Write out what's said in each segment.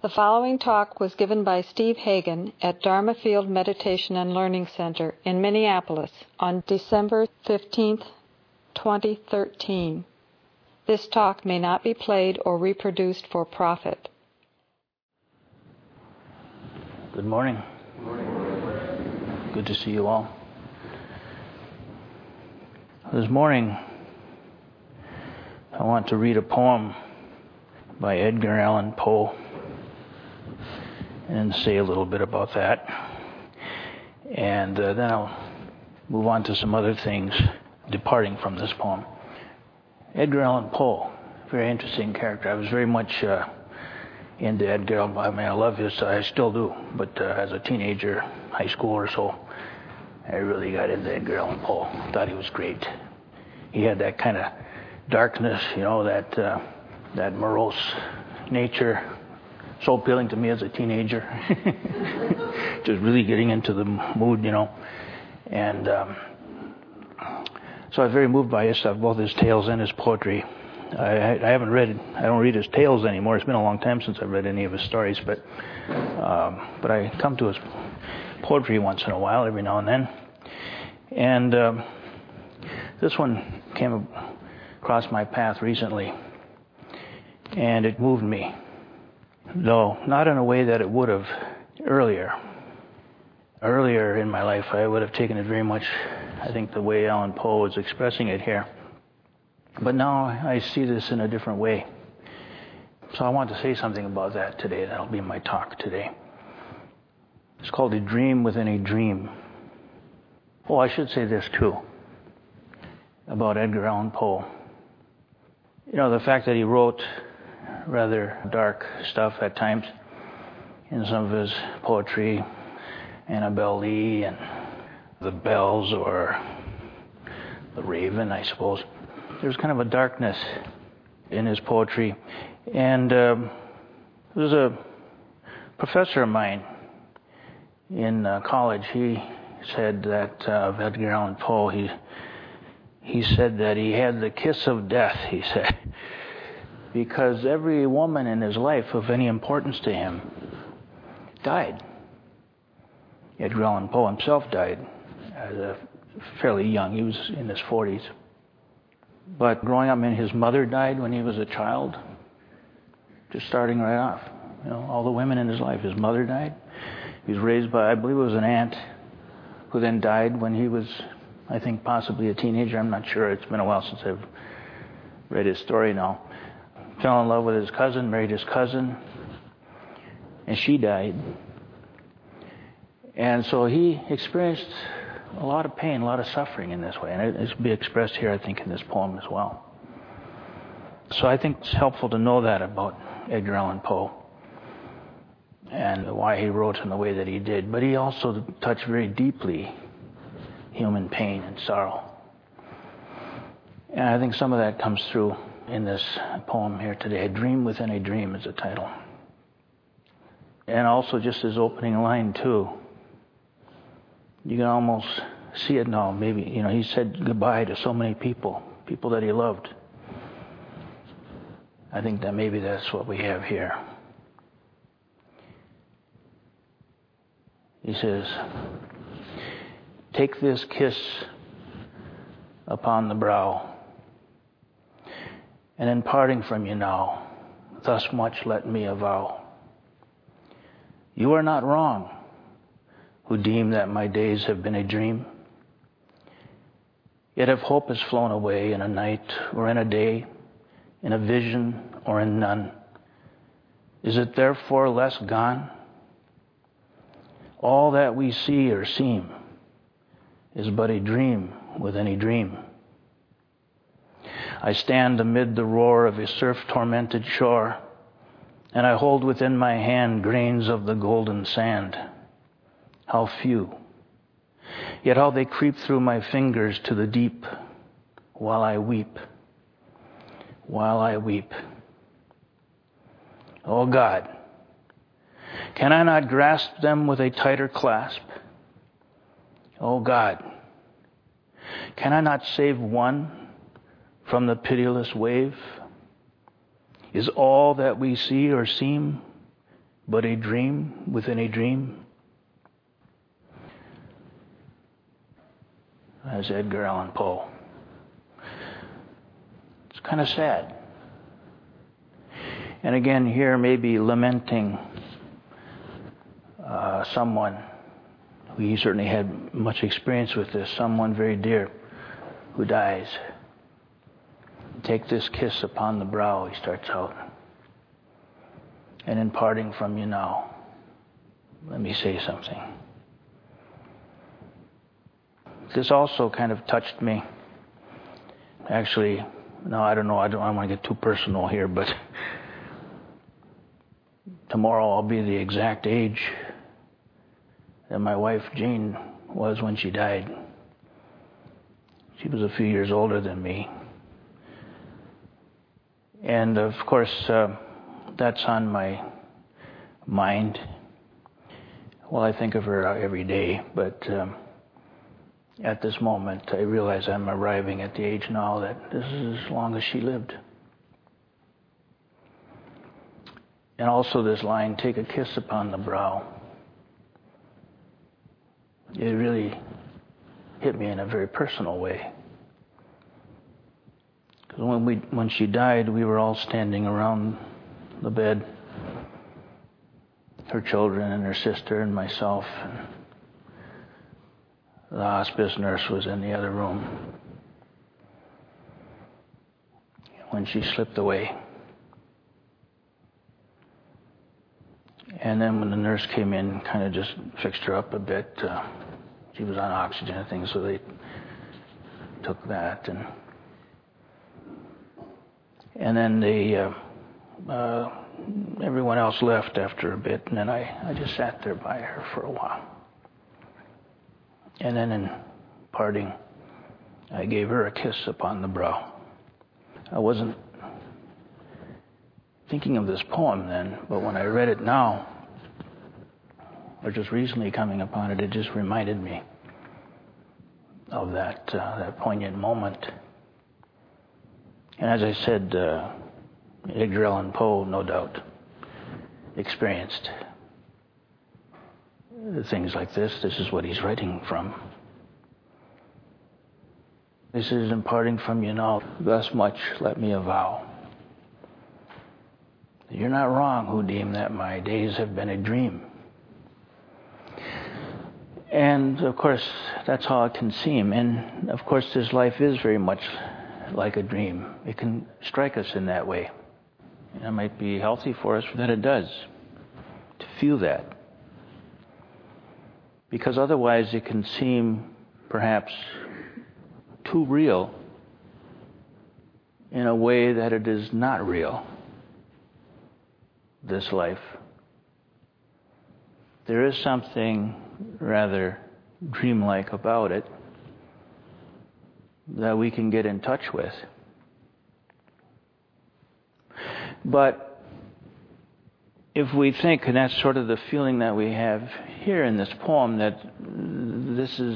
The following talk was given by Steve Hagen at Dharma Field Meditation and Learning Center in Minneapolis on December 15, 2013. This talk may not be played or reproduced for profit. Good morning. Good morning. Good to see you all. This morning, I want to read a poem by Edgar Allan Poe and say a little bit about that. And then I'll move on to some other things departing from this poem. Edgar Allan Poe, very interesting character. I was very much into Edgar Allan Poe. I mean, I love his, I still do, but as a teenager, high school or so, I really got into Edgar Allan Poe. Thought he was great. He had that kind of darkness, you know, that morose nature, so appealing to me as a teenager. Just really getting into the mood, you know. And so I was very moved by his stuff, both his tales and his poetry. I don't read his tales anymore. It's been a long time since I've read any of his stories, but I come to his poetry once in a while, every now and then. And this one came across my path recently, and it moved me, though not in a way that it would have earlier. Earlier in my life, I would have taken it very much, I think, the way Allan Poe is expressing it here. But now I see this in a different way. So I want to say something about that today. That'll be my talk today. It's called A Dream Within a Dream. Oh, I should say this too, about Edgar Allan Poe. You know, the fact that he wrote rather dark stuff at times in some of his poetry, Annabel Lee and The Bells or The Raven, I suppose. There's kind of a darkness in his poetry. And there's a professor of mine in college. He said that of Edgar Allan Poe, he said that he had the kiss of death, he said, because every woman in his life of any importance to him died. Edgar Allan Poe himself died fairly young. He was in his 40s. But growing up, his mother died when he was a child, just starting right off. You know, all the women in his life. His mother died. He was raised by, I believe it was an aunt, who then died when he was, I think, possibly a teenager. I'm not sure. It's been a while since I've read his story now. Fell in love with his cousin, married his cousin, and she died. And so he experienced a lot of pain, a lot of suffering in this way. And it's be expressed here, I think, in this poem as well. So I think it's helpful to know that about Edgar Allan Poe and why he wrote in the way that he did. But he also touched very deeply human pain and sorrow. And I think some of that comes through in this poem here today. A Dream Within a Dream is the title. And also just his opening line, too. You can almost see it now, maybe. You know, he said goodbye to so many people that he loved. I think that maybe that's what we have here. He says, take this kiss upon the brow, and in parting from you now, thus much let me avow. You are not wrong, who deem that my days have been a dream. Yet if hope has flown away in a night or in a day, in a vision or in none, is it therefore less gone? All that we see or seem is but a dream within a dream. I stand amid the roar of a surf-tormented shore, and I hold within my hand grains of the golden sand. How few, yet how they creep through my fingers to the deep, while I weep, while I weep. Oh God, can I not grasp them with a tighter clasp? Oh God, can I not save one from the pitiless wave? Is all that we see or seem but a dream within a dream? As Edgar Allan Poe. It's kind of sad. And again, here maybe lamenting someone who he certainly had much experience with this, someone very dear who dies. Take this kiss upon the brow, he starts out. And in parting from you now, let me say something. This also kind of touched me. Actually, no, I don't know. I don't want to get too personal here, but tomorrow I'll be the exact age that my wife Jean was when she died. She was a few years older than me. And of course, that's on my mind. Well, I think of her every day, but at this moment, I realize I'm arriving at the age now that this is as long as she lived. And also this line, take a kiss upon the brow. It really hit me in a very personal way. Because when she died, we were all standing around the bed, her children and her sister and myself. And the hospice nurse was in the other room when she slipped away. And then when the nurse came in, kind of just fixed her up a bit. She was on oxygen and things, so they took that. And then everyone else left after a bit, and then I just sat there by her for a while. And then in parting, I gave her a kiss upon the brow. I wasn't thinking of this poem then, but when I read it now, or just recently coming upon it, it just reminded me of that poignant moment. And as I said, Edgar Allan Poe, no doubt, experienced things like this. This is what he's writing from. This is in parting from you now, thus much let me avow. You're not wrong who deem that my days have been a dream. And of course, that's how it can seem. And of course, this life is very much like a dream. It can strike us in that way. And it might be healthy for us that it does, to feel that. Because otherwise it can seem perhaps too real in a way that it is not real, this life. There is something rather dreamlike about it that we can get in touch with. But if we think, and that's sort of the feeling that we have here in this poem, that this is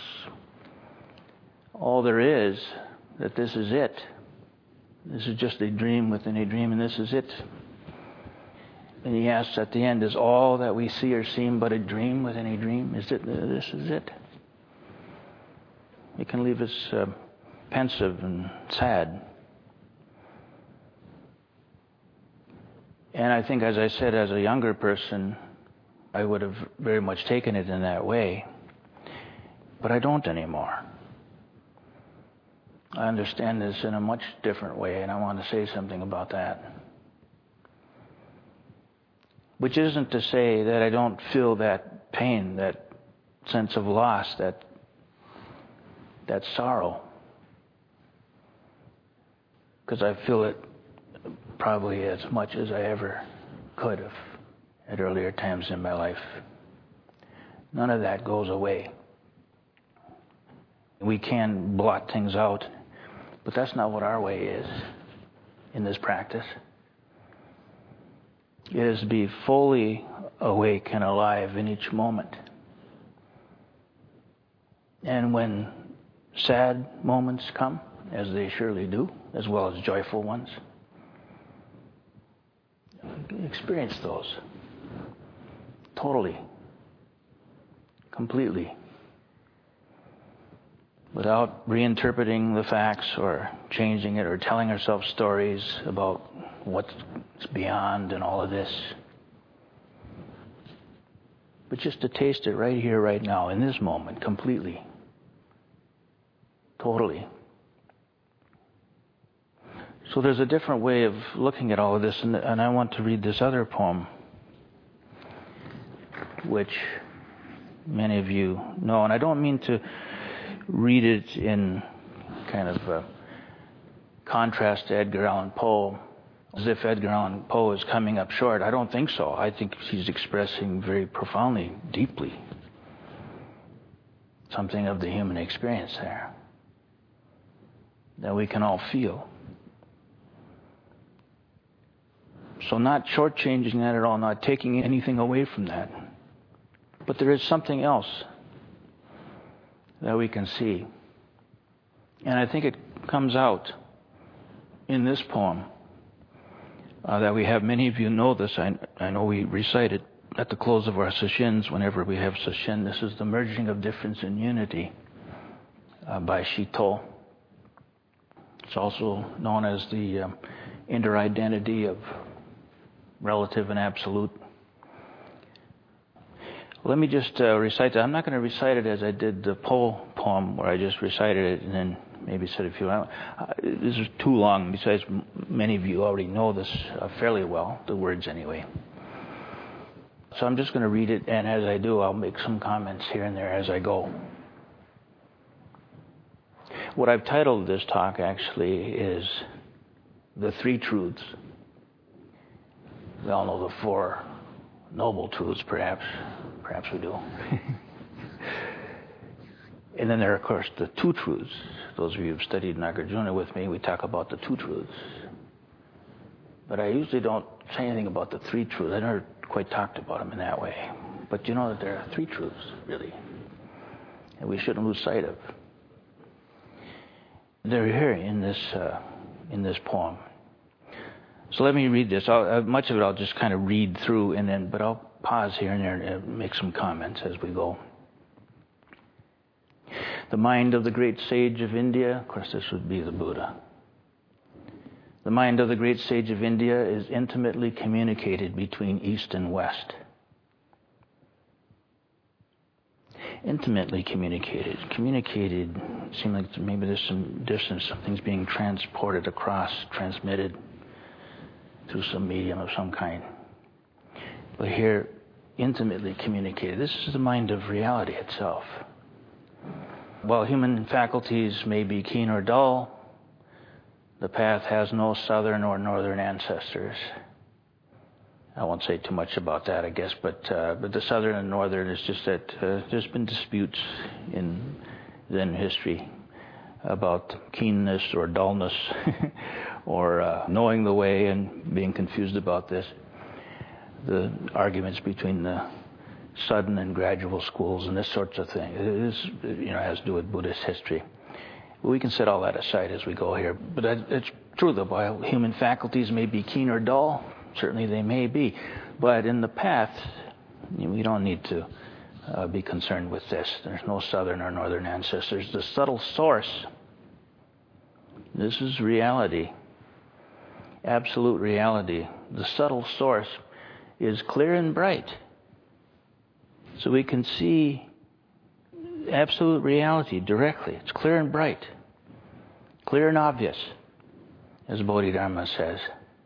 all there is, that this is it. This is just a dream within a dream, and this is it. And he asks at the end, is all that we see or seem but a dream within a dream? Is it? This is it. It can leave us pensive and sad. And I think, as I said, as a younger person, I would have very much taken it in that way. But I don't anymore. I understand this in a much different way, and I want to say something about that. Which isn't to say that I don't feel that pain, that sense of loss, that sorrow. Because I feel it probably as much as I ever could have at earlier times in my life. None of that goes away. We can blot things out, but that's not what our way is in this practice. It is to be fully awake and alive in each moment. And when sad moments come, as they surely do, as well as joyful ones, experience those. totally, completely, without reinterpreting the facts or changing it or telling ourselves stories about what's beyond and all of this. But just to taste it right here, right now, in this moment, completely, totally. So there's a different way of looking at all of this, and I want to read this other poem, which many of you know. And I don't mean to read it in kind of a contrast to Edgar Allan Poe, as if Edgar Allan Poe is coming up short. I don't think so. I think he's expressing very profoundly, deeply, something of the human experience there that we can all feel. So not shortchanging that at all, not taking anything away from that. But there is something else that we can see. And I think it comes out in this poem that we have. Many of you know this. I know we recite it at the close of our sessions whenever we have session. This is The Merging of Difference in Unity by Shito. It's also known as the interidentity of relative and absolute. Let me just recite that. I'm not going to recite it as I did the Poe poem, where I just recited it and then maybe said a few. This is too long. Besides, many of you already know this fairly well, the words anyway. So I'm just going to read it, and as I do, I'll make some comments here and there as I go. What I've titled this talk actually is The Three Truths. We all know the Four Noble Truths, perhaps. Perhaps we do. And then there are, of course, the Two Truths. Those of you who've studied Nagarjuna with me, we talk about the Two Truths. But I usually don't say anything about the Three Truths. I never quite talked about them in that way. But you know that there are three truths, really, and we shouldn't lose sight of. They're here in this poem. So let me read this. Much of it I'll just kind of read through, but I'll pause here and there and make some comments as we go. The mind of the great sage of India, of course this would be the Buddha. The mind of the great sage of India is intimately communicated between East and West. Intimately communicated. Communicated, seems like maybe there's some distance, something's being transported across, transmitted through some medium of some kind. But here, intimately communicated. This is the mind of reality itself. While human faculties may be keen or dull, the path has no southern or northern ancestors. I won't say too much about that, I guess, but the southern and northern is just that there's been disputes in Zen history about keenness or dullness or knowing the way and being confused about this. The arguments between the sudden and gradual schools and this sorts of thing. This, has to do with Buddhist history. We can set all that aside as we go here. But it's true that while human faculties may be keen or dull, certainly they may be. But in the path, we don't need to be concerned with this. There's no southern or northern ancestors. The subtle source, this is reality, absolute reality. The subtle source is clear and bright. So we can see absolute reality directly. It's clear and bright, clear and obvious, as Bodhidharma says.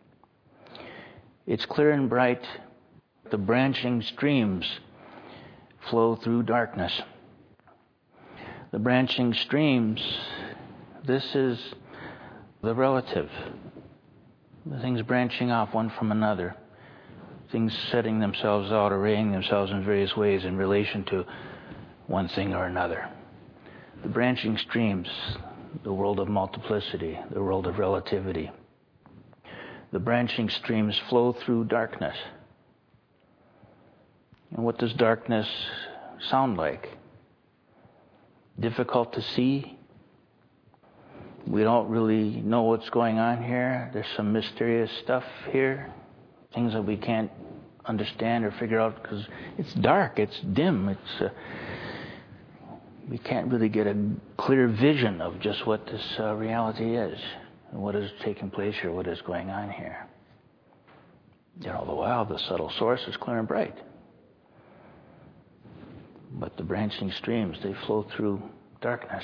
It's clear and bright. The branching streams flow through darkness. The branching streams, this is the relative. The things branching off one from another. Things setting themselves out, arraying themselves in various ways in relation to one thing or another. The branching streams, the world of multiplicity, the world of relativity. The branching streams flow through darkness. And what does darkness sound like? Difficult to see. We don't really know what's going on here. There's some mysterious stuff here, things that we can't understand or figure out, because it's dark, it's dim, we can't really get a clear vision of just what this reality is and what is taking place here, what is going on here. All the while, the subtle source is clear and bright. But the branching streams, they flow through darkness.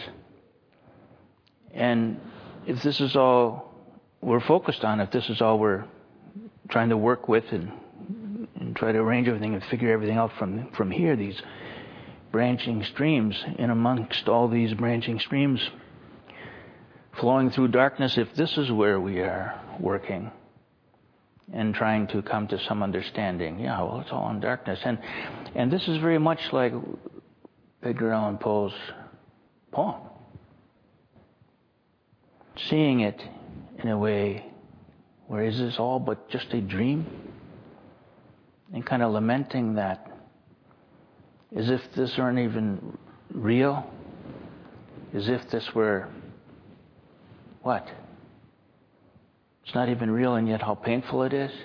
And if this is all we're focused on, if this is all we're trying to work with and try to arrange everything and figure everything out from here, these branching streams, in amongst all these branching streams flowing through darkness, if this is where we are working and trying to come to some understanding, it's all in darkness. And this is very much like Edgar Allan Poe's poem. Seeing it in a way where is this all but just a dream? And kind of lamenting that, as if this aren't even real, as if this were, what? It's not even real, and yet how painful it is.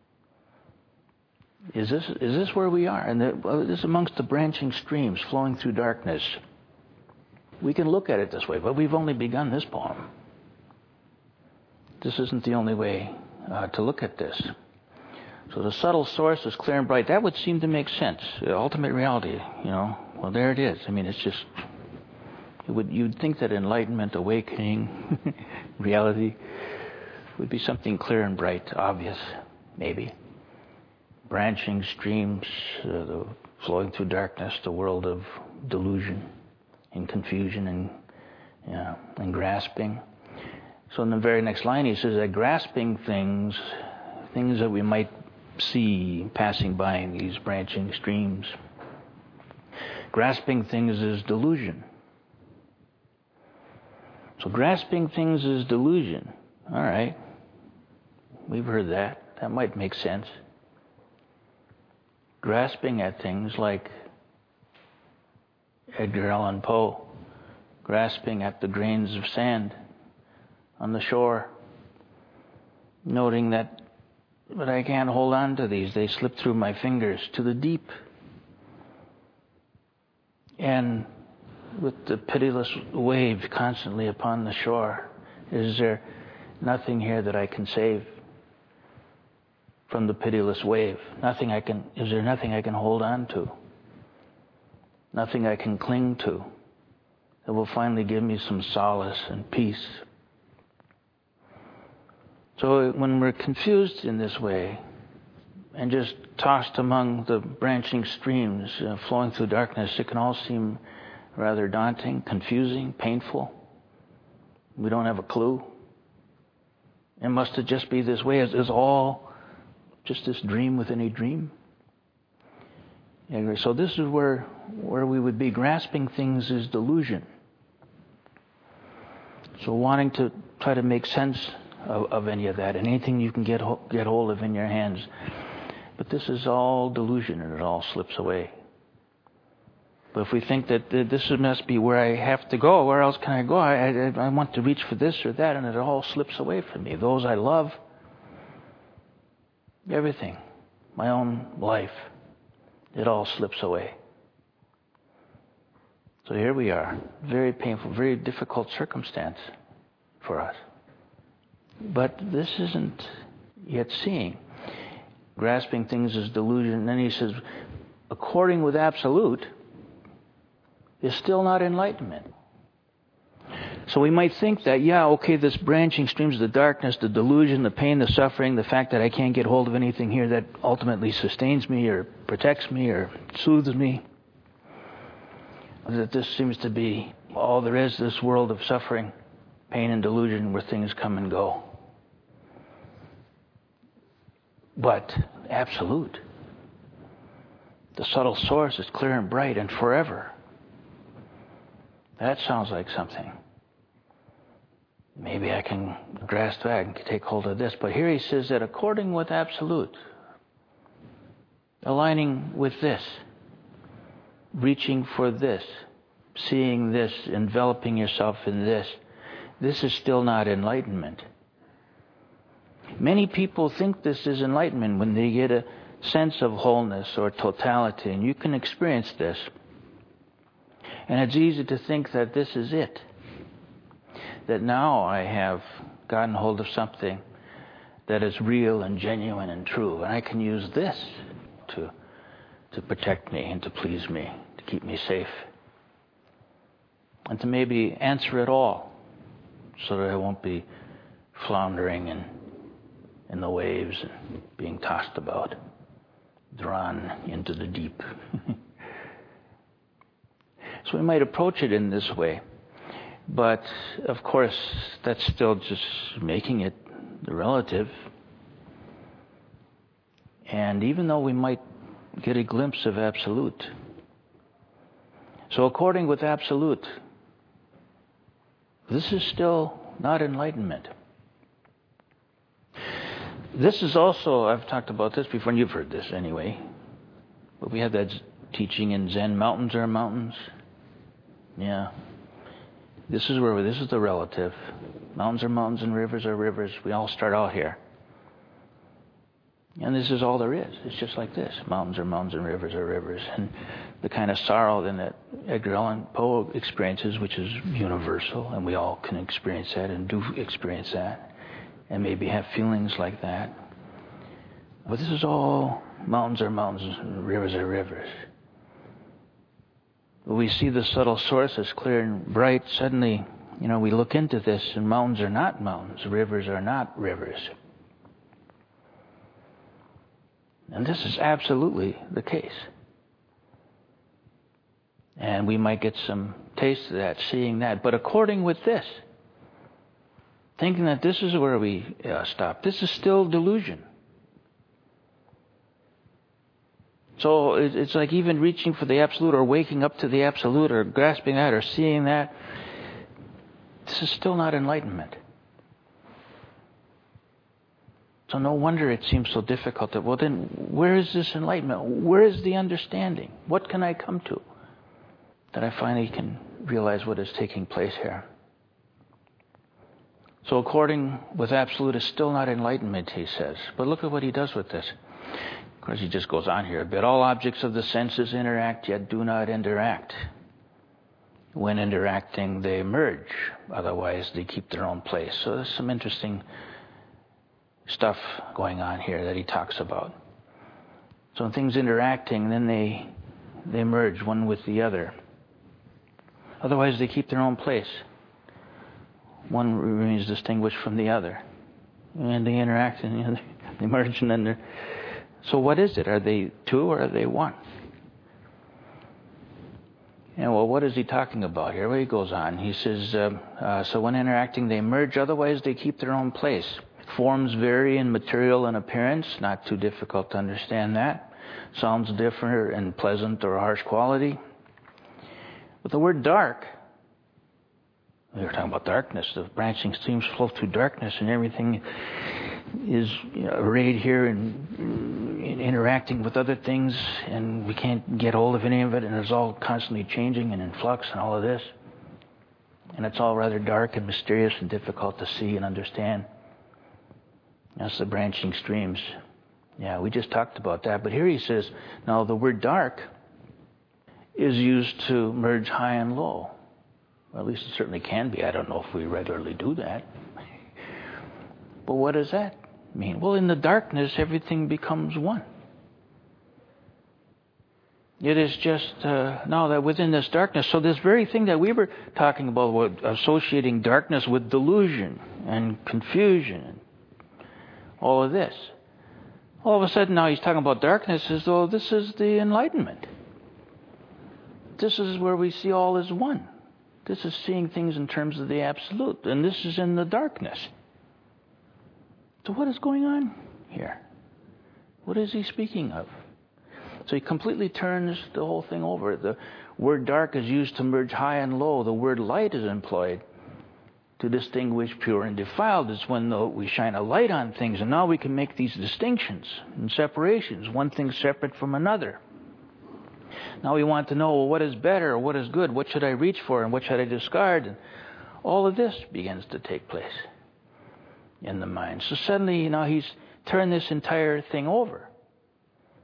Is this where we are? And this amongst the branching streams flowing through darkness. We can look at it this way, but we've only begun this poem. This isn't the only way to look at this. So the subtle source is clear and bright. That would seem to make sense. The ultimate reality, well, there it is. I mean, it's just, you'd think that enlightenment, awakening, reality would be something clear and bright, obvious, maybe. Branching streams, flowing through darkness, the world of delusion and confusion and grasping. So in the very next line he says that grasping things that we might see passing by in these branching streams, grasping things is delusion. So grasping things is delusion. All right. We've heard that. That might make sense. Grasping at things like Edgar Allan Poe, grasping at the grains of sand on the shore, noting that, but I can't hold on to these. They slip through my fingers to the deep. And with the pitiless wave constantly upon the shore, is there nothing here that I can save from the pitiless wave? Is there nothing I can hold on to? Nothing I can cling to that will finally give me some solace and peace? So when we're confused in this way and just tossed among the branching streams flowing through darkness, it can all seem rather daunting, confusing, painful. We don't have a clue. And must it just be this way? Is all just this dream within a dream? So this is where we would be. Grasping things is delusion. So wanting to try to make sense of any of that, and anything you can get hold of in your hands. But this is all delusion, and it all slips away. But if we think that this must be where I have to go, where else can I go? I want to reach for this or that, and it all slips away from me. Those I love, everything, my own life, it all slips away. So here we are, very painful, very difficult circumstance for us. But this isn't yet seeing. Grasping things as delusion. And then he says, according with absolute, is still not enlightenment. So we might think that, this branching streams, the darkness, the delusion, the pain, the suffering, the fact that I can't get hold of anything here that ultimately sustains me or protects me or soothes me, that this seems to be all there is, this world of suffering, pain and delusion where things come and go. But absolute. The subtle source is clear and bright and forever. That sounds like something. Maybe I can grasp that and take hold of this. But here he says that according with absolute, aligning with this, reaching for this, seeing this, enveloping yourself in this is still not enlightenment. Many people think this is enlightenment when they get sense of wholeness or totality, and you can experience this. And it's easy to think that this is it. That now I have gotten hold of something that is real and genuine and true, and I can use this to protect me and to please me, to keep me safe, and to maybe answer it all so that I won't be floundering in the waves and being tossed about, drawn into the deep. So we might approach it in this way, but of course that's still just making it the relative. And even though we might get a glimpse of absolute, so according with absolute, this is still not enlightenment. This is also, I've talked about this before, and you've heard this anyway, but we have that teaching in Zen, mountains are mountains. Yeah. This is the relative. Mountains are mountains and rivers are rivers. We all start out here. And this is all there is. It's just like this. Mountains are mountains and rivers are rivers. And the kind of sorrow then that Edgar Allan Poe experiences, which is universal, and we all can experience that and do experience that, and maybe have feelings like that. But this is all mountains are mountains and rivers are rivers. When we see the subtle source as clear and bright, suddenly, we look into this, and mountains are not mountains, rivers are not rivers. And this is absolutely the case. And we might get some taste of that, seeing that. But according with this, thinking that this is where we stop, this is still delusion. So it's like even reaching for the absolute or waking up to the absolute or grasping that or seeing that, this is still not enlightenment. So no wonder it seems so difficult. Well, then where is this enlightenment? Where is the understanding? What can I come to that I finally can realize what is taking place here? So according with absolute is still not enlightenment, he says. But look at what he does with this. Of course, he just goes on here a bit. All objects of the senses interact, yet do not interact. When interacting, they merge. Otherwise, they keep their own place. So there's some interesting stuff going on here that he talks about. So when things interacting, then they merge one with the other. Otherwise, they keep their own place. One remains distinguished from the other. And they interact and they merge and then they're... So what is it? Are they two or are they one? And well, what is he talking about here? Well, he goes on. He says, so when interacting, they merge. Otherwise, they keep their own place. Forms vary in material and appearance. Not too difficult to understand that. Sounds different in pleasant or harsh quality. But the word dark, we were talking about darkness. The branching streams flow through darkness, and everything is arrayed here and interacting with other things, and we can't get hold of any of it, and it's all constantly changing and in flux and all of this. And it's all rather dark and mysterious and difficult to see and understand. That's the branching streams. Yeah, we just talked about that. But here he says, now the word dark is used to merge high and low. Well, at least it certainly can be. I don't know if we regularly do that. But what does that mean? Well, in the darkness, everything becomes one. It is just now that within this darkness, so this very thing that we were talking about, associating darkness with delusion and confusion and all of this. All of a sudden now he's talking about darkness as though this is the enlightenment. This is where we see all as one. This is seeing things in terms of the absolute. And this is in the darkness. So what is going on here? What is he speaking of? So he completely turns the whole thing over. The word dark is used to merge high and low. The word light is employed to distinguish pure and defiled. It's when we shine a light on things, and now we can make these distinctions and separations, one thing separate from another. Now we want to know, well, what is better, or what is good, what should I reach for, and what should I discard? And all of this begins to take place in the mind. So suddenly, now he's turned this entire thing over.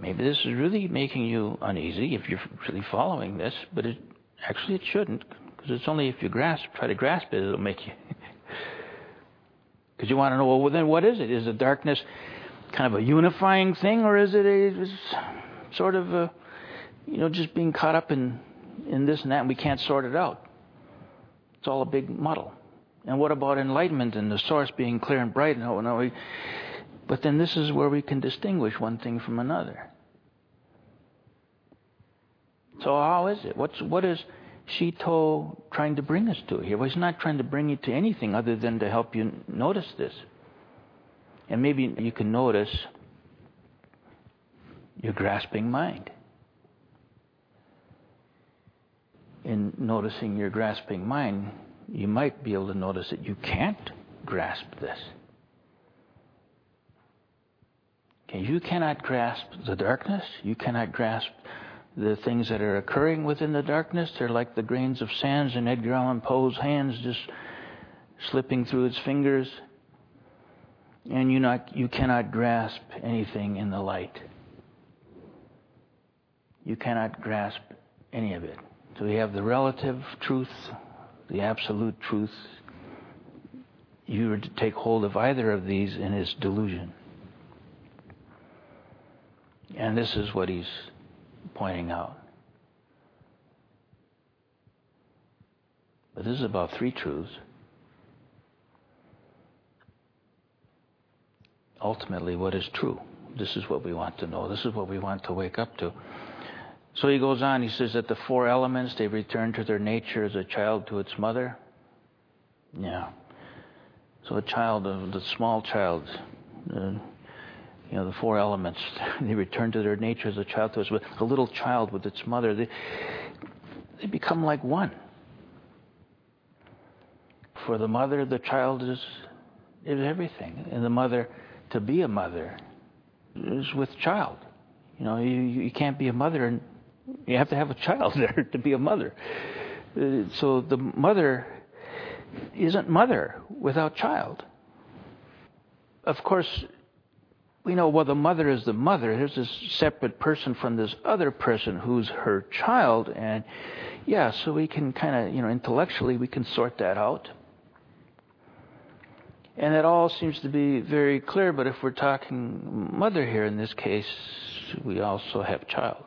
maybe this is really making you uneasy if you're really following this, but it shouldn't, because it's only if you try to grasp it, it'll make you. Because you want to know, well, then what is it? Is the darkness kind of a unifying thing, or is it a sort of just being caught up in this and that, and we can't sort it out? It's all a big muddle. And what about enlightenment and the source being clear and bright? But then this is where we can distinguish one thing from another. So how is it? What is Shito trying to bring us to here? Well, he's not trying to bring you to anything other than to help you notice this. And maybe you can notice your grasping mind. In noticing your grasping mind, you might be able to notice that you can't grasp this. Okay, you cannot grasp the darkness. You cannot grasp the things that are occurring within the darkness. They're like the grains of sand in Edgar Allan Poe's hands, just slipping through his fingers. And you cannot grasp anything in the light. You cannot grasp any of it. So we have the relative truth, the absolute truth. You were to take hold of either of these in its delusion. And this is what he's pointing out. But this is about three truths. Ultimately, what is true? This is what we want to know. This is what we want to wake up to. So he goes on, he says that the four elements, they return to their nature as a child to its mother. Yeah. So the small child, the four elements, they return to their nature as a child to its mother. A little child with its mother, they become like one. For the mother, the child is everything. And the mother, to be a mother, is with child. You can't be a mother and you have to have a child there to be a mother. So the mother isn't mother without child. Of course, we know, well, the mother is the mother. There's this separate person from this other person who's her child. And so we can kind of, intellectually, we can sort that out. And it all seems to be very clear, but if we're talking mother here in this case, we also have child.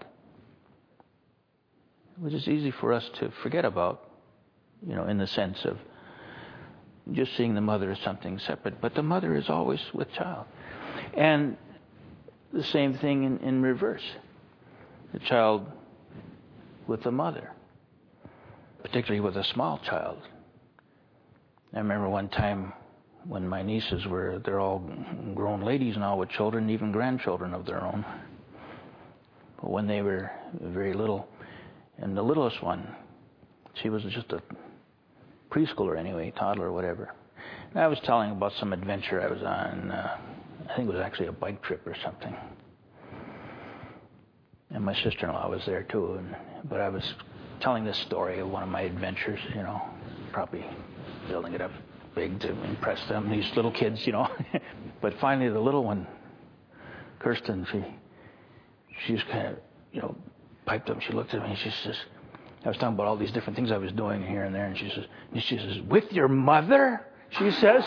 Which is easy for us to forget about, in the sense of just seeing the mother as something separate. But the mother is always with child. And the same thing in reverse. The child with the mother, particularly with a small child. I remember one time when my nieces they're all grown ladies now with children, even grandchildren of their own. But when they were very little, and the littlest one, she was just a preschooler anyway, toddler or whatever. And I was telling about some adventure I was on. I think it was actually a bike trip or something. And my sister-in-law was there too. But I was telling this story of one of my adventures, probably building it up big to impress them, these little kids, But finally the little one, Kirsten, she just kind of, piped up. She looked at me and she says, I was talking about all these different things I was doing here and there, and she says, with your mother? She says.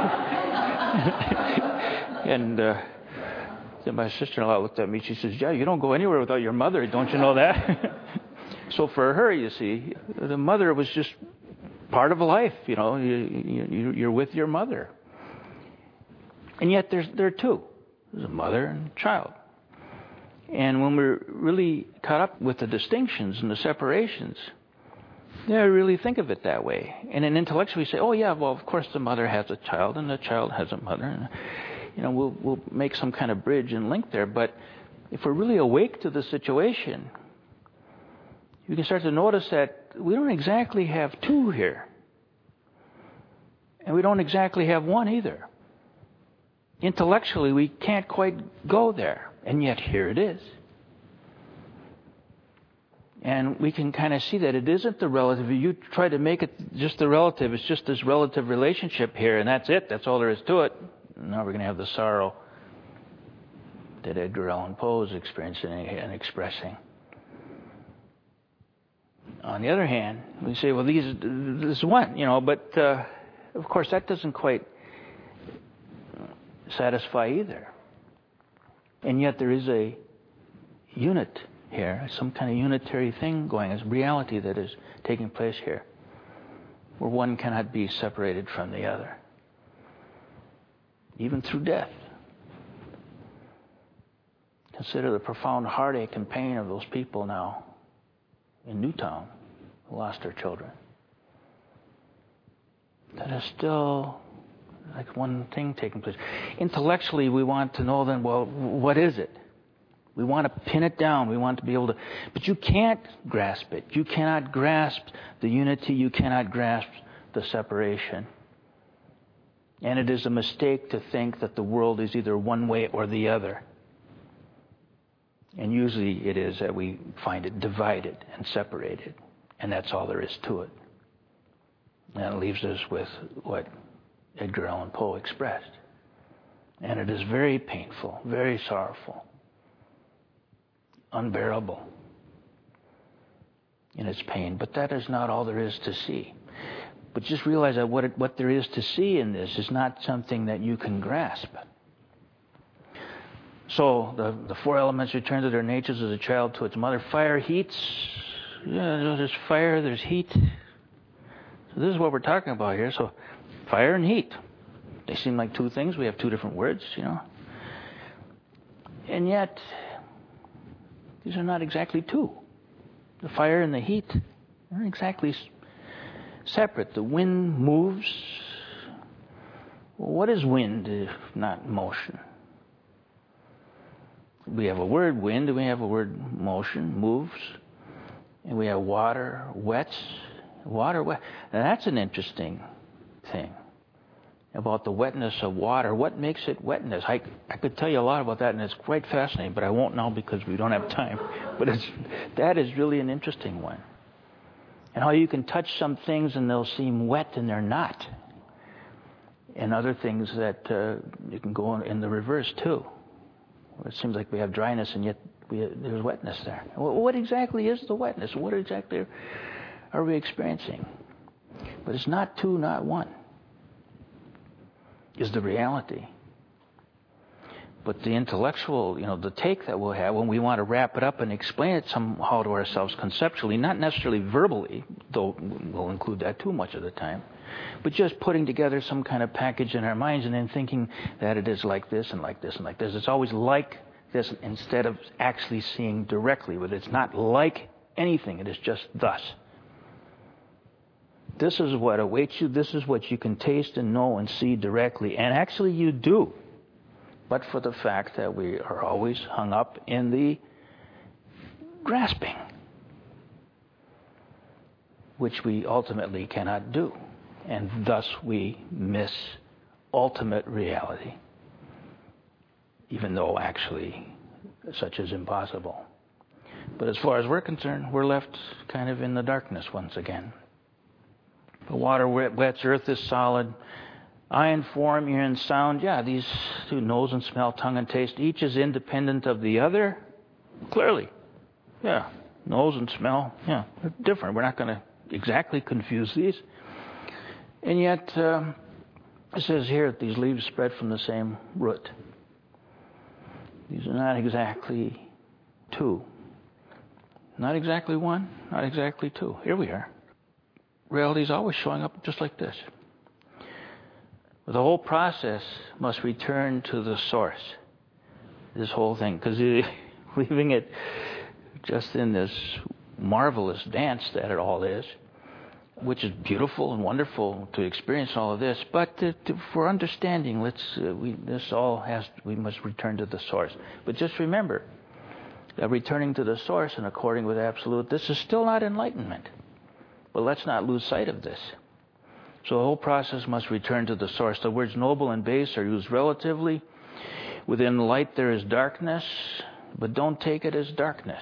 And then my sister-in-law looked at me. She says, yeah, you don't go anywhere without your mother. Don't you know that? So for her, you see, the mother was just part of life. You're with your mother. And yet there are two. There's a mother and a child. And when we're really caught up with the distinctions and the separations, I really think of it that way. And then intellectually we say, oh yeah, well, of course the mother has a child and the child has a mother. And, we'll make some kind of bridge and link there. But if we're really awake to the situation, you can start to notice that we don't exactly have two here. And we don't exactly have one either. Intellectually, we can't quite go there. And yet here it is. And we can kind of see that it isn't the relative. You try to make it just the relative. It's just this relative relationship here, and that's it. That's all there is to it. Now we're going to have the sorrow that Edgar Allan Poe is experiencing and expressing. On the other hand, we say, well, this is one, but of course that doesn't quite satisfy either. And yet there is a unit here, some kind of unitary thing going, as reality that is taking place here, where one cannot be separated from the other, even through death. Consider the profound heartache and pain of those people now in Newtown who lost their children. That is still like one thing taking place. Intellectually, we want to know then, well, what is it? We want to pin it down. We want to be able to... But you can't grasp it. You cannot grasp the unity. You cannot grasp the separation. And it is a mistake to think that the world is either one way or the other. And usually it is that we find it divided and separated. And that's all there is to it. And it leaves us with what Edgar Allan Poe expressed. And it is very painful, very sorrowful, unbearable in its pain. But that is not all there is to see. But just realize that what there is to see in this is not something that you can grasp. So the four elements return to their natures as a child to its mother. Fire heats. Yeah, there's fire, there's heat. So this is what we're talking about here. So fire and heat. They seem like two things. We have two different words, And yet, these are not exactly two. The fire and the heat aren't exactly separate. The wind moves. Well, what is wind if not motion? We have a word wind, and we have a word motion, moves. And we have water, wets. Water, wet. Now that's an interesting thing about the wetness of water. What makes it wetness? I could tell you a lot about that, and it's quite fascinating, but I won't now because we don't have time. But that is really an interesting one. And how you can touch some things and they'll seem wet and they're not. And other things that you can go in the reverse too. It seems like we have dryness and yet there's wetness there. What exactly is the wetness? What exactly are we experiencing? But it's not two, not one. Is the reality. But the intellectual, the take that we'll have when we want to wrap it up and explain it somehow to ourselves conceptually, not necessarily verbally, though we'll include that too much of the time, but just putting together some kind of package in our minds and then thinking that it is like this and like this and like this. It's always like this instead of actually seeing directly with it. It's not like anything. It is just thus. This is what awaits you. This is what you can taste and know and see directly. And actually you do. But for the fact that we are always hung up in the grasping, which we ultimately cannot do. And thus we miss ultimate reality, even though actually such is impossible. But as far as we're concerned, we're left kind of in the darkness once again. The water wets, earth is solid. Eye and form, ear and sound. Yeah, these two, nose and smell, tongue and taste, each is independent of the other. Clearly. Yeah, nose and smell, yeah, they're different. We're not going to exactly confuse these. And yet, it says here that these leaves spread from the same root. These are not exactly two. Not exactly one, not exactly two. Here we are. Reality is always showing up just like this. The whole process must return to the source. This whole thing, because leaving it just in this marvelous dance that it all is, which is beautiful and wonderful to experience all of this. But for understanding, we must return to the source. But just remember that returning to the source and according with absolute, this is still not enlightenment. But let's not lose sight of this. So the whole process must return to the source. The words noble and base are used relatively. Within light there is darkness, but don't take it as darkness.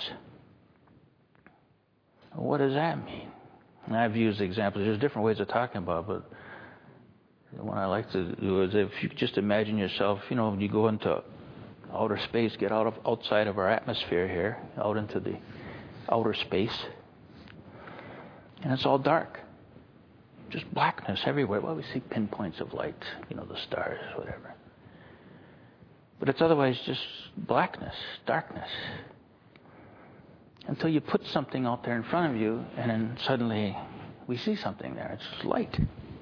What does that mean? And I've used examples. There's different ways of talking about it, but the one I like to do is if you just imagine yourself, you go into outer space, get outside of our atmosphere here, out into the outer space, and it's all dark. Just blackness everywhere. Well, we see pinpoints of light, the stars, whatever. But it's otherwise just blackness, darkness. Until you put something out there in front of you, and then suddenly we see something there. It's light.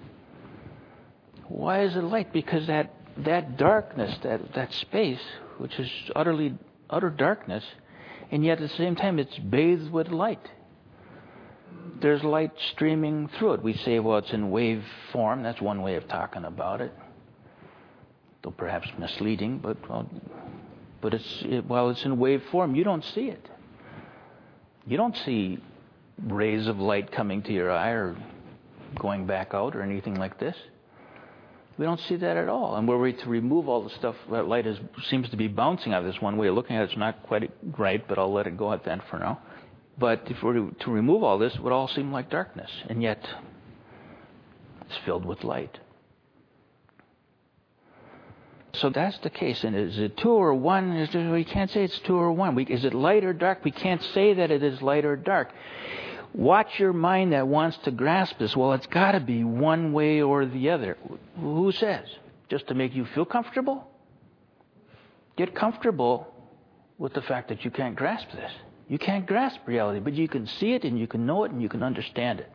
Why is it light? Because that darkness, that space, which is utter darkness, and yet at the same time it's bathed with light. There's light streaming through it. We say, well, it's in wave form. That's one way of talking about it. Though perhaps misleading, but while it's in wave form, you don't see it. You don't see rays of light coming to your eye or going back out or anything like this. We don't see that at all. And were we to remove all the stuff, that light seems to be bouncing out of this one way of looking at it. It's not quite right, but I'll let it go at that for now. But if we were to remove all this, it would all seem like darkness. And yet, it's filled with light. So that's the case. And is it 2 or 1? We can't say it's 2 or 1. Is it light or dark? We can't say that it is light or dark. Watch your mind that wants to grasp this. Well, it's got to be one way or the other. Who says? Just to make you feel comfortable? Get comfortable with the fact that you can't grasp this. You can't grasp reality, but you can see it and you can know it and you can understand it.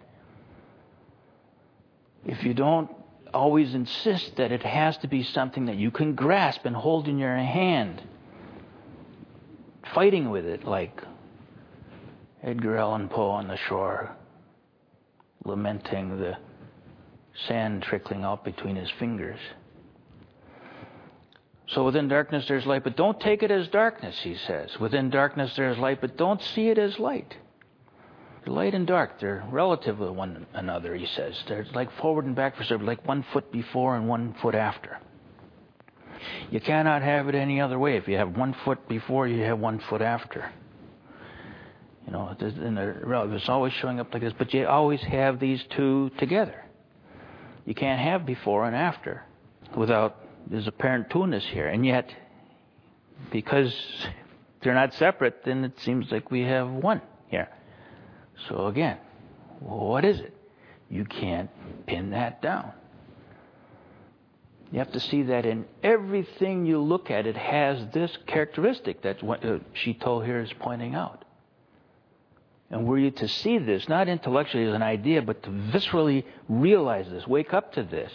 If you don't always insist that it has to be something that you can grasp and hold in your hand, fighting with it like Edgar Allan Poe on the shore, lamenting the sand trickling out between his fingers. So within darkness there's light, but don't take it as darkness, he says. Within darkness there's light, but don't see it as light. Light and dark, they're relative to one another, he says. They're like forward and back, like 1 foot before and 1 foot after. You cannot have it any other way. If you have 1 foot before, you have 1 foot after. It's always showing up like this, but you always have these two together. You can't have before and after without, there's apparent two-ness here. And yet, because they're not separate, then it seems like we have one here. So again, what is it? You can't pin that down. You have to see that in everything you look at, it has this characteristic that Shito here is pointing out. And were you to see this, not intellectually as an idea, but to viscerally realize this, wake up to this,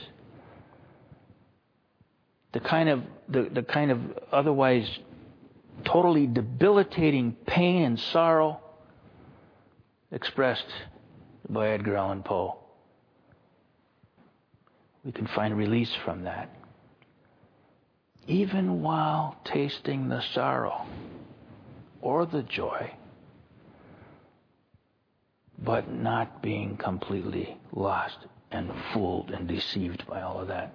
the kind of otherwise totally debilitating pain and sorrow expressed by Edgar Allan Poe, we can find release from that, even while tasting the sorrow or the joy, but not being completely lost and fooled and deceived by all of that.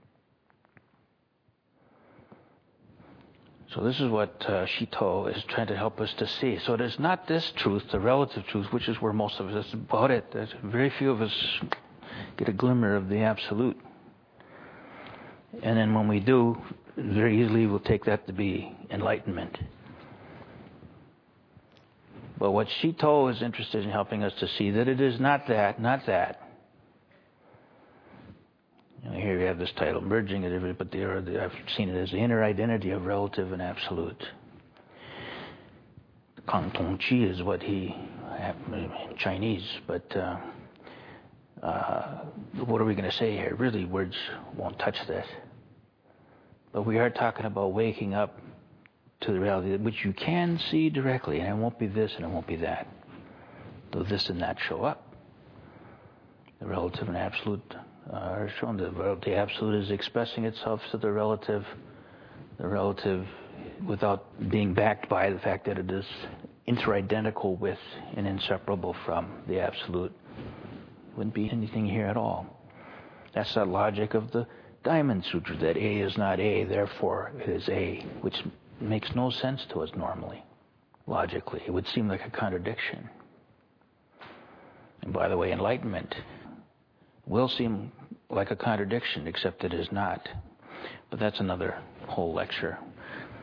So this is what Shito is trying to help us to see. So it is not this truth, the relative truth, which is where most of us, that's about it. There's very few of us get a glimmer of the absolute. And then when we do, very easily we'll take that to be enlightenment. But what Shito is interested in helping us to see, that it is not that, not that. Here we have this title, Merging It, but I've seen it as the inner identity of relative and absolute. Kang Tong Chi is what he, in Chinese, but what are we going to say here? Really, words won't touch this. But we are talking about waking up to the reality which you can see directly, and it won't be this and it won't be that. Though this and that show up. The relative and absolute are shown. The absolute is expressing itself to the relative without being backed by the fact that it is interidentical with and inseparable from the absolute. Wouldn't be anything here at all. That's the logic of the Diamond Sutra, that A is not A, therefore it is A, which makes no sense to us normally, logically. It would seem like a contradiction. And by the way, enlightenment will seem like a contradiction, except it is not. But that's another whole lecture.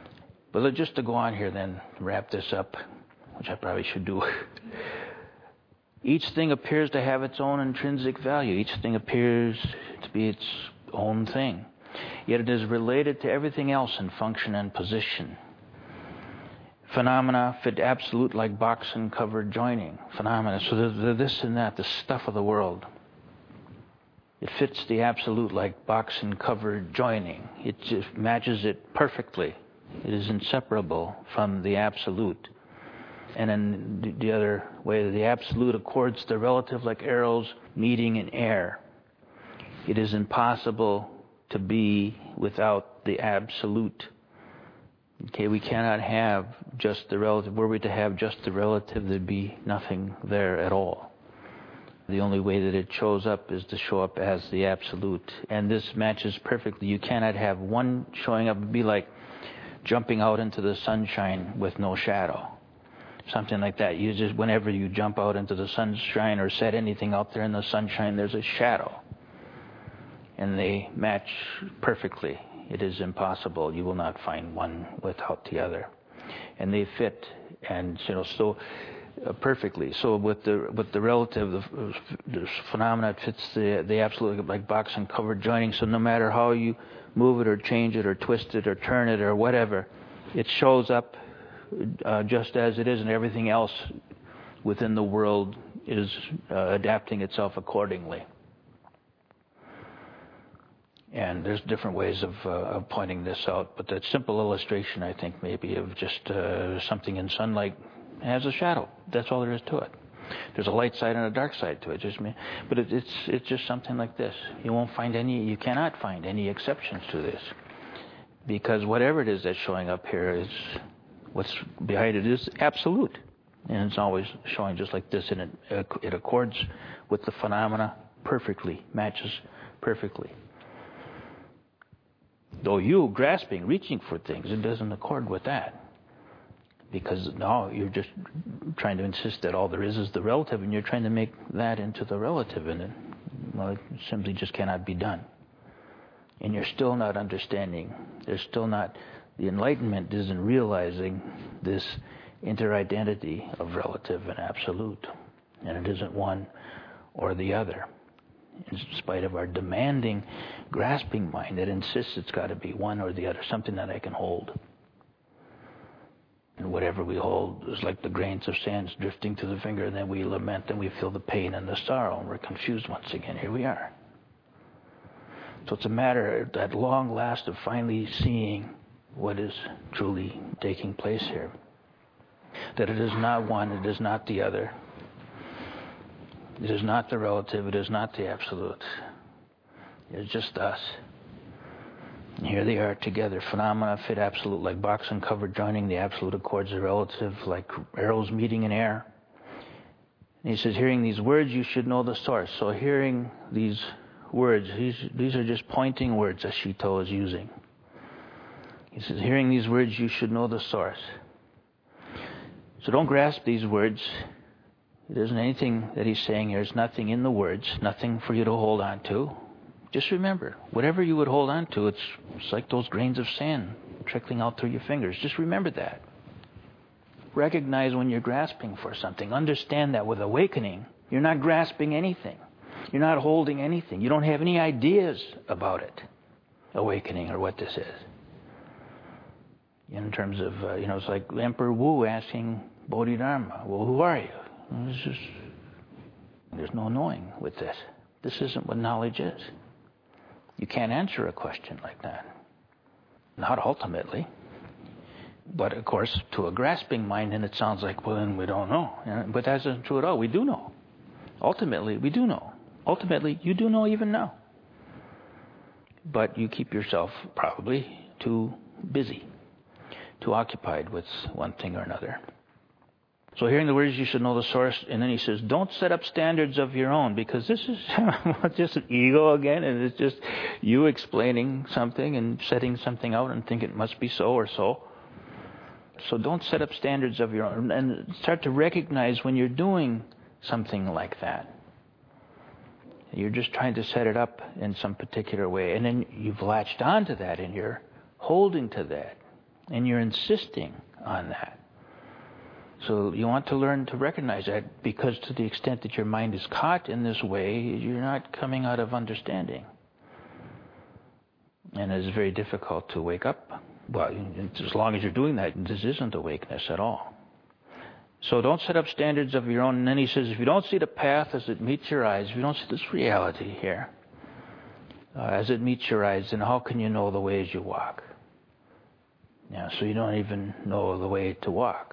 But just to go on here then, wrap this up, which I probably should do. Each thing appears to have its own intrinsic value. Each thing appears to be its own thing. Yet it is related to everything else in function and position. Phenomena fit absolute like box-and-covered joining. Phenomena, so the this and that, the stuff of the world. It fits the absolute like box-and-covered joining. It just matches it perfectly. It is inseparable from the absolute. And in the other way, the absolute accords the relative like arrows meeting in air. It is impossible to be without the absolute. Okay, we cannot have just the relative. Were we to have just the relative, there'd be nothing there at all. The only way that it shows up is to show up as the absolute. And this matches perfectly. You cannot have one showing up and be like jumping out into the sunshine with no shadow. Something like that. You just, whenever you jump out into the sunshine or set anything out there in the sunshine, there's a shadow. And they match perfectly. It is impossible. You will not find one without the other. And they fit, and perfectly. So with the relative, the phenomena fits the absolute like box and covered joining. So no matter how you move it or change it or twist it or turn it or whatever, it shows up just as it is, and everything else within the world is adapting itself accordingly. And there's different ways of pointing this out, but that simple illustration, I think, maybe of just something in sunlight has a shadow. That's all there is to it. There's a light side and a dark side to it. But it's just something like this. You cannot find any exceptions to this, because whatever it is that's showing up here is what's behind it is absolute, and it's always showing just like this, and it accords with the phenomena perfectly, matches perfectly. Though you grasping, reaching for things, it doesn't accord with that. Because now you're just trying to insist that all there is the relative, and you're trying to make that into the relative, and it simply just cannot be done. And you're still not understanding. The enlightenment isn't realizing this interidentity of relative and absolute. And it isn't one or the other. In spite of our demanding, grasping mind that insists it's got to be one or the other, something that I can hold. And whatever we hold is like the grains of sand drifting to the finger, and then we lament and we feel the pain and the sorrow, and we're confused once again. Here we are. So it's a matter at long last of finally seeing what is truly taking place here. That it is not one, it is not the other. It is not the relative, it is not the absolute. It is just us. And here they are together. Phenomena fit absolute like box and cover joining. The absolute accords the relative like arrows meeting in air. And he says, hearing these words, you should know the source. So hearing these words, these are just pointing words that Shito is using. He says, hearing these words, you should know the source. So don't grasp these words. It isn't anything that he's saying here. There's nothing in the words, nothing for you to hold on to. Just remember, whatever you would hold on to, it's like those grains of sand trickling out through your fingers. Just remember that. Recognize when you're grasping for something. Understand that with awakening, you're not grasping anything. You're not holding anything. You don't have any ideas about it, awakening or what this is. In terms of, it's like Emperor Wu asking Bodhidharma, well, who are you? There's no knowing with this. This isn't what knowledge is. You can't answer a question like that. Not ultimately. But, of course, to a grasping mind, then it sounds like, well, then we don't know. But that isn't true at all. We do know. Ultimately, we do know. Ultimately, you do know even now. But you keep yourself probably too busy, too occupied with one thing or another. So hearing the words, you should know the source. And then he says, don't set up standards of your own, because this is just an ego again, and it's just you explaining something and setting something out and think it must be so or so. So don't set up standards of your own, and start to recognize when you're doing something like that. You're just trying to set it up in some particular way, and then you've latched onto that and you're holding to that. And you're insisting on that. So you want to learn to recognize that, because to the extent that your mind is caught in this way, you're not coming out of understanding. And it's very difficult to wake up. Well, as long as you're doing that, this isn't awakeness at all. So don't set up standards of your own. And then he says, if you don't see the path as it meets your eyes, if you don't see this reality here as it meets your eyes, then how can you know the way as you walk? Yeah, so you don't even know the way to walk.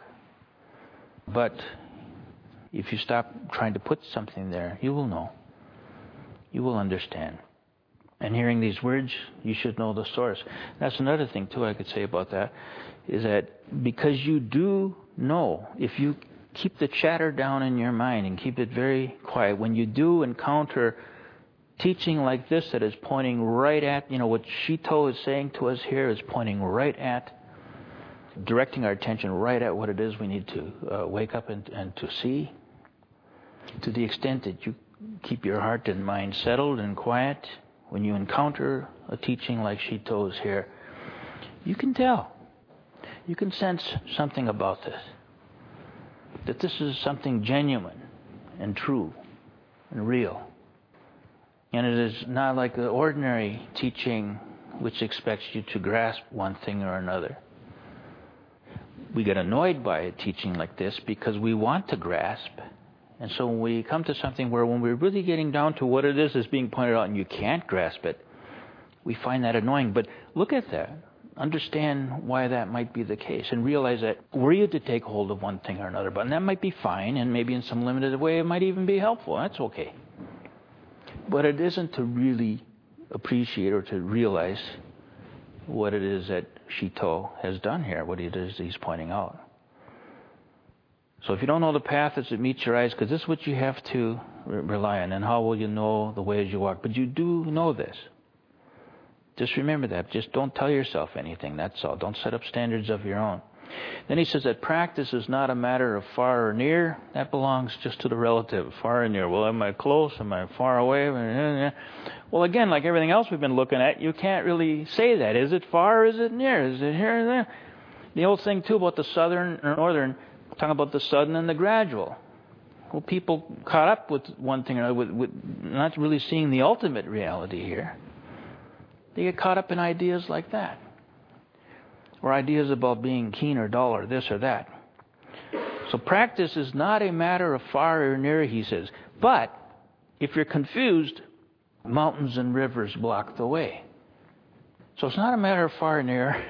But if you stop trying to put something there, you will know. You will understand. And hearing these words, you should know the source. That's another thing, too, I could say about that, is that because you do know, if you keep the chatter down in your mind and keep it very quiet, when you do encounter teaching like this that is pointing right at, what Shito is saying to us here is pointing right at, directing our attention right at what it is we need to wake up and to see, to the extent that you keep your heart and mind settled and quiet, when you encounter a teaching like Shito's here, you can tell. You can sense something about this. That this is something genuine and true and real. And it is not like the ordinary teaching which expects you to grasp one thing or another. We get annoyed by a teaching like this because we want to grasp. And so when we come to something where when we're really getting down to what it is that's being pointed out and you can't grasp it, we find that annoying. But look at that. Understand why that might be the case and realize that were you to take hold of one thing or another, and that might be fine, and maybe in some limited way it might even be helpful. That's okay. But it isn't to really appreciate or to realize what it is that Shito has done here, what it is he's pointing out. So if you don't know the path as it meets your eyes, because this is what you have to rely on, and how will you know the way as you walk? But you do know this. Just remember that. Just don't tell yourself anything, that's all. Don't set up standards of your own. Then he says that practice is not a matter of far or near. That belongs just to the relative, far and near. Well, am I close? Am I far away? Well, again, like everything else we've been looking at, you can't really say that. Is it far or is it near? Is it here or there? The old thing, too, about the southern or northern, talking about the sudden and the gradual. Well, people caught up with one thing or another, with not really seeing the ultimate reality here. They get caught up in ideas like that. Or ideas about being keen or dull or this or that. So practice is not a matter of far or near, he says. But if you're confused, mountains and rivers block the way. So it's not a matter of far or near.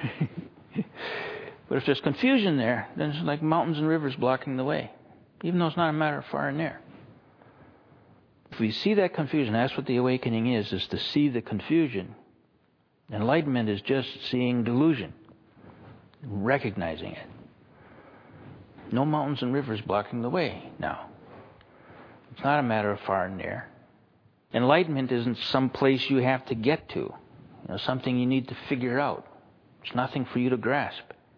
But if there's confusion there, then it's like mountains and rivers blocking the way. Even though it's not a matter of far and near. If we see that confusion, that's what the awakening is to see the confusion. Enlightenment is just seeing delusion, recognizing it. No mountains and rivers blocking the way now. It's not a matter of far and near. Enlightenment isn't some place you have to get to, something you need to figure out. It's nothing for you to grasp.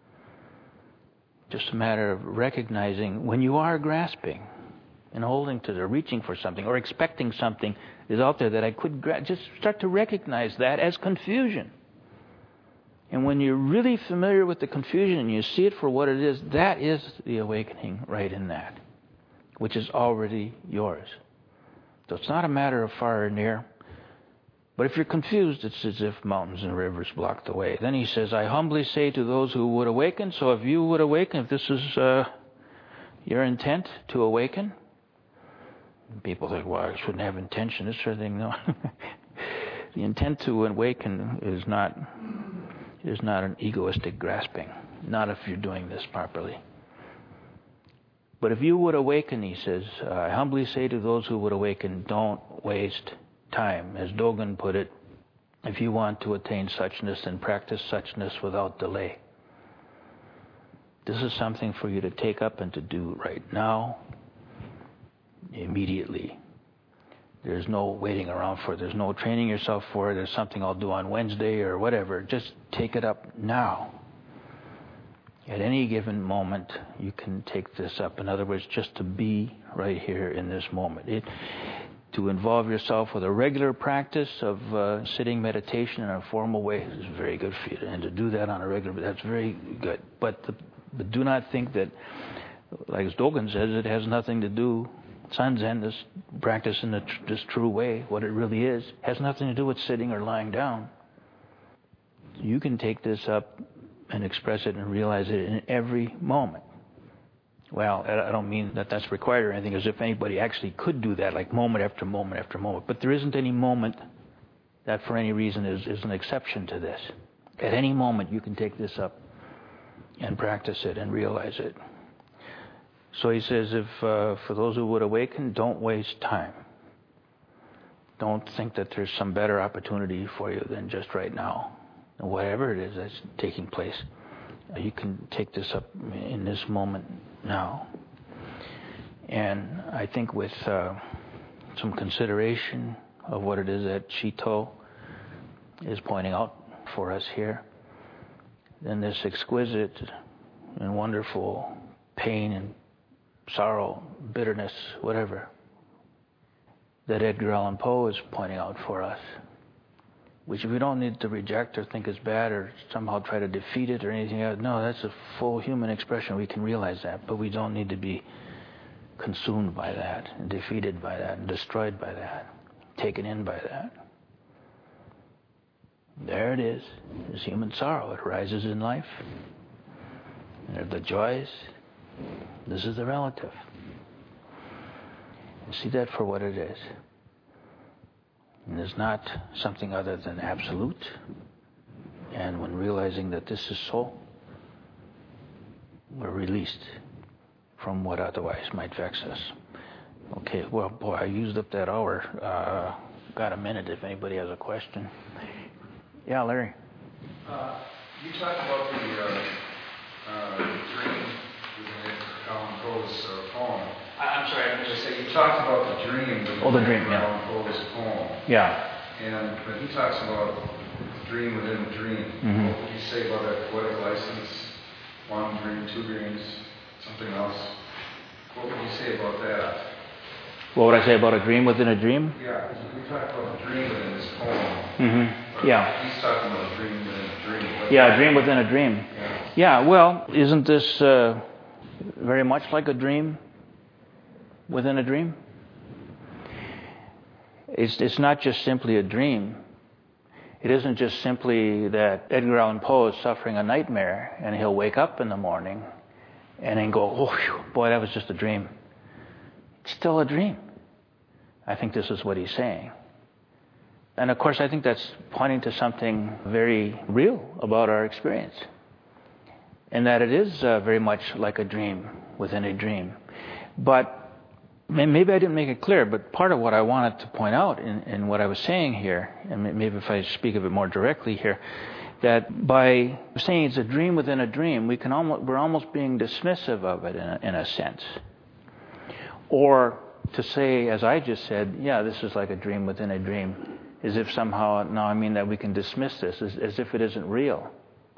Just a matter of recognizing when you are grasping and holding to or reaching for something or expecting something is out there that I could just start to recognize that as confusion. And when you're really familiar with the confusion and you see it for what it is, that is the awakening right in that, which is already yours. So it's not a matter of far or near. But if you're confused, it's as if mountains and rivers block the way. Then he says, I humbly say to those who would awaken, so if you would awaken, if this is your intent to awaken, people think, well, I shouldn't have intention, this sort of thing. No. The intent to awaken is not an egoistic grasping, not if you're doing this properly. But if you would awaken, he says, I humbly say to those who would awaken, don't waste time. As Dogen put it, if you want to attain suchness, then practice suchness without delay. This is something for you to take up and to do right now, immediately. There's no waiting around for it. There's no training yourself for it. There's something I'll do on Wednesday or whatever. Just take it up now. At any given moment, you can take this up. In other words, just to be right here in this moment. to involve yourself with a regular practice of sitting meditation in a formal way is very good for you. And to do that on a regular, that's very good. But do not think that, like as Dogen says, it has nothing to do, Sanzen, this practice in this true way, what it really is, has nothing to do with sitting or lying down. You can take this up and express it and realize it in every moment. Well, I don't mean that that's required or anything, as if anybody actually could do that, like moment after moment after moment. But there isn't any moment that for any reason is an exception to this. At any moment you can take this up and practice it and realize it. So he says, if for those who would awaken, don't waste time. Don't think that there's some better opportunity for you than just right now. Whatever it is that's taking place, you can take this up in this moment now. And I think with some consideration of what it is that Chito is pointing out for us here, then this exquisite and wonderful pain and sorrow, bitterness, whatever, that Edgar Allan Poe is pointing out for us, which we don't need to reject or think is bad or somehow try to defeat it or anything else. No, that's a full human expression. We can realize that, but we don't need to be consumed by that, and defeated by that, and destroyed by that, taken in by that. There it is human sorrow. It arises in life. There are the joys. This is the relative. And see that for what it is. And it's not something other than absolute. And when realizing that this is so, we're released from what otherwise might vex us. Okay, well, boy, I used up that hour. Got a minute if anybody has a question. Yeah, Larry. You talked about the dream within Allan Poe's poem. I'm sorry, I just say you talked about the dream within Allan Poe's poem. Yeah. But he talks about the dream within the dream. Mm-hmm. What would you say about that poetic license? One dream, two dreams, something else. What would you say about that? What would I say about a dream within a dream? Yeah, we talked about the dream within this poem. Mm-hmm. Yeah. He's talking about a dream within a dream. Yeah, a dream within a dream. Yeah, well, isn't this very much like a dream within a dream? It's not just simply a dream. It isn't just simply that Edgar Allan Poe is suffering a nightmare and he'll wake up in the morning and then go, oh, whew, boy, that was just a dream. It's still a dream. I think this is what he's saying. And of course, I think that's pointing to something very real about our experience. And that it is very much like a dream within a dream. But maybe I didn't make it clear, but part of what I wanted to point out in what I was saying here, and maybe if I speak of it more directly here, that by saying it's a dream within a dream, we're almost being dismissive of it in a sense. Or to say, as I just said, yeah, this is like a dream within a dream, as if somehow, no, I mean that we can dismiss this as if it isn't real.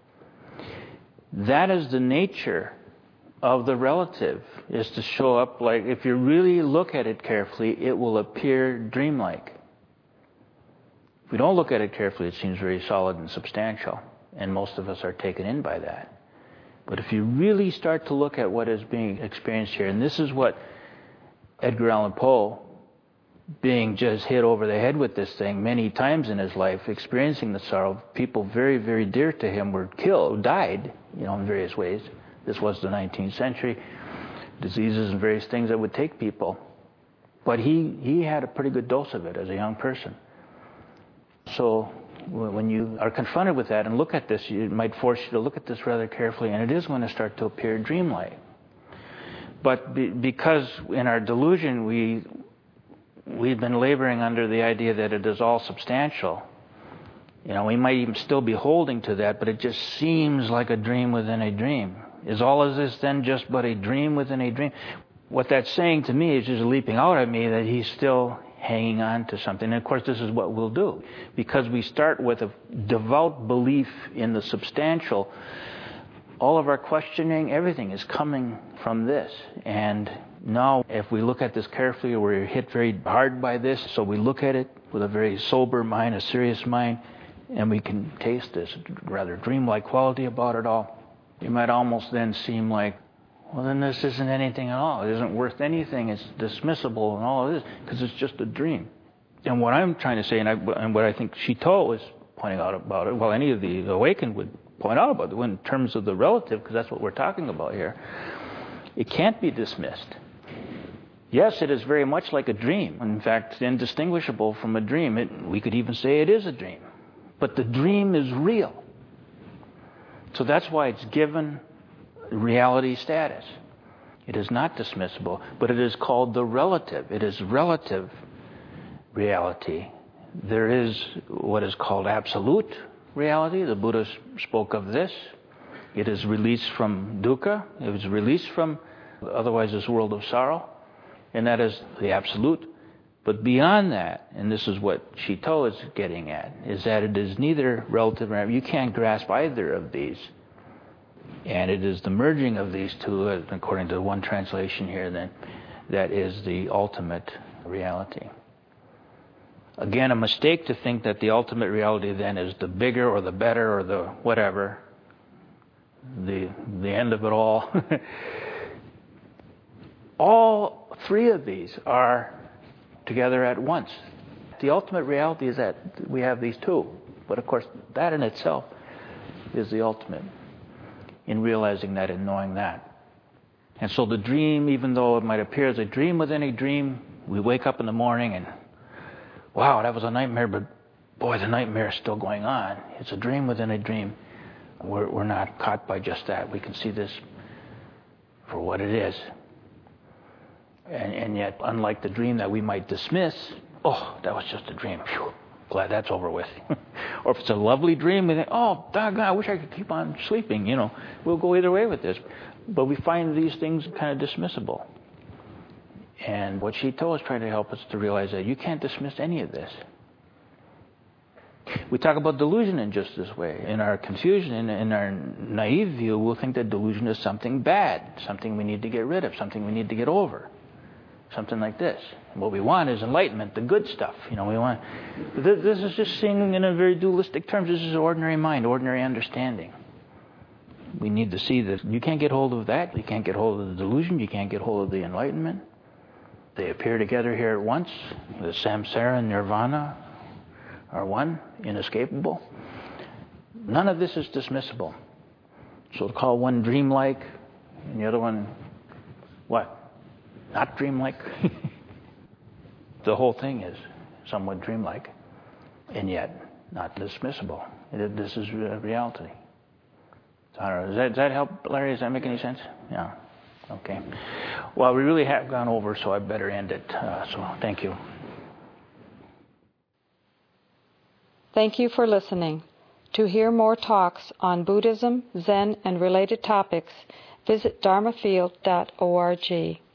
That is the nature of the relative, is to show up like, if you really look at it carefully, it will appear dreamlike. If we don't look at it carefully, it seems very solid and substantial, and most of us are taken in by that. But if you really start to look at what is being experienced here, and this is what Edgar Allan Poe, being just hit over the head with this thing many times in his life, experiencing the sorrow, people very, very dear to him were killed, died, in various ways. This was the 19th century. Diseases and various things that would take people. But he had a pretty good dose of it as a young person. So when you are confronted with that and look at this, it might force you to look at this rather carefully, and it is going to start to appear dreamlike. But because in our delusion we've been laboring under the idea that it is all substantial, we might even still be holding to that, but it just seems like a dream within a dream. Is all of this then just but a dream within a dream? What that's saying to me is just leaping out at me that he's still hanging on to something. And of course, this is what we'll do. Because we start with a devout belief in the substantial, All of our questioning, everything is coming from this. And now, if we look at this carefully, we're hit very hard by this, so we look at it with a very sober mind, a serious mind, and we can taste this rather dreamlike quality about it all. It might almost then seem like, well, then this isn't anything at all. It isn't worth anything. It's dismissible and all of this, because it's just a dream. And what I'm trying to say, and what I think Citeaux is pointing out about it, well, any of the awakened would point out about it, in terms of the relative, because that's what we're talking about here, it can't be dismissed. Yes, it is very much like a dream. In fact, indistinguishable from a dream. We could even say it is a dream. But the dream is real. So that's why it's given reality status. It is not dismissible, but it is called the relative. It is relative reality. There is what is called absolute reality. The Buddha spoke of this. It is released from dukkha. It is released from otherwise this world of sorrow. And that is the absolute. But beyond that, and this is what Citeaux is getting at, is that it is neither relative nor you can't grasp either of these. And it is the merging of these two, according to one translation here, then, that is the ultimate reality. Again, a mistake to think that the ultimate reality then is the bigger or the better or the whatever, the end of it all. All three of these are together at once. The ultimate reality is that we have these two. But of course, that in itself is the ultimate in realizing that and knowing that. And so the dream, even though it might appear as a dream within a dream, we wake up in the morning and, wow, that was a nightmare, but boy, the nightmare is still going on. It's a dream within a dream. We're not caught by just that. We can see this for what it is. And yet, unlike the dream that we might dismiss, oh, that was just a dream. Phew, glad that's over with. Or if it's a lovely dream, we think, oh, doggone, I wish I could keep on sleeping. We'll go either way with this. But we find these things kind of dismissible. And what Citeaux is trying to help us to realize that you can't dismiss any of this. We talk about delusion in just this way. In our confusion, in our naive view, we'll think that delusion is something bad, something we need to get rid of, something we need to get over. Something like this. What we want is enlightenment, the good stuff. We want. This is just seeing in a very dualistic terms. This is ordinary mind, ordinary understanding. We need to see that you can't get hold of that. You can't get hold of the delusion. You can't get hold of the enlightenment. They appear together here at once. The samsara and nirvana are one, inescapable. None of this is dismissible. So to call one dreamlike and the other one, what? Not dreamlike. The whole thing is somewhat dreamlike, and yet not dismissible. This is reality. So I don't know. Does that help, Larry? Does that make any sense? Yeah. Okay. Well, we really have gone over, so I better end it. So thank you. Thank you for listening. To hear more talks on Buddhism, Zen, and related topics, visit dharmafield.org.